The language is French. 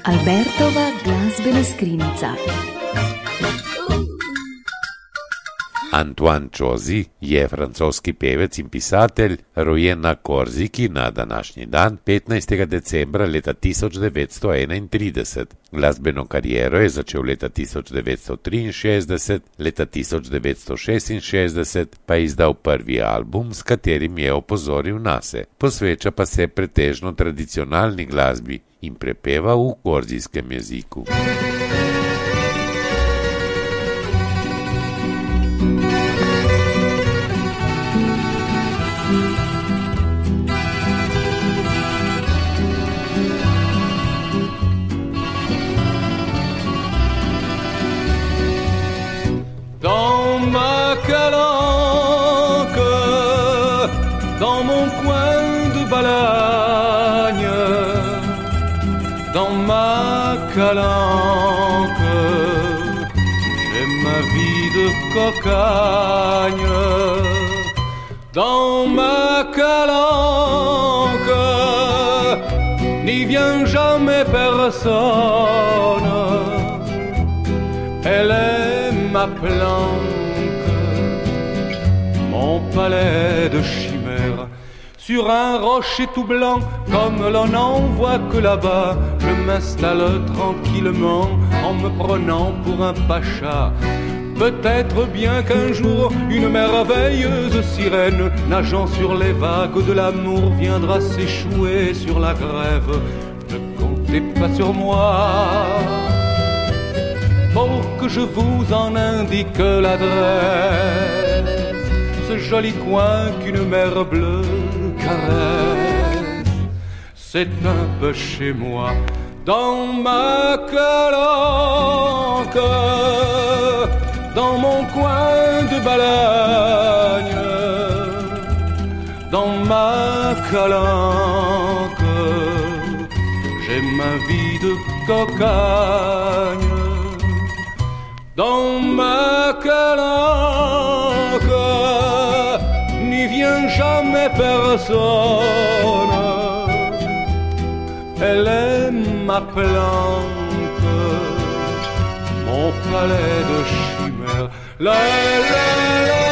Albertova glazbena skrinjica. Antoine Chosy je francoski pevec in pisatelj, rojen na Korziki na današnji dan 15. decembra leta 1931. Glasbeno kariero je začel leta 1963, leta 1966 pa je izdal prvi album, s katerim je opozoril nase. Posveča pa se pretežno tradicionalni glasbi in prepeva v korzijskem jeziku. Dans ma calanque, dans mon coin de Balagne, dans ma calanque, j'ai ma vie de cocagne. Dans ma calanque, n'y vient jamais personne. Elle est ma planque, mon palais de chimère. Sur un rocher tout blanc, comme l'on n'en voit que là-bas, je m'installe tranquillement en me prenant pour un pacha. Peut-être bien qu'un jour, une merveilleuse sirène, nageant sur les vagues de l'amour, viendra s'échouer sur la grève. Ne comptez pas sur moi pour que je vous en indique l'adresse, ce joli coin qu'une mer bleue caresse. C'est un peu chez moi, dans ma calanque, dans mon coin de Balagne, dans ma calanque, j'ai ma vie de cocagne. Dans ma calanque, n'y vient jamais personne. Elle est ma planque, mon palais de chimère. La la la.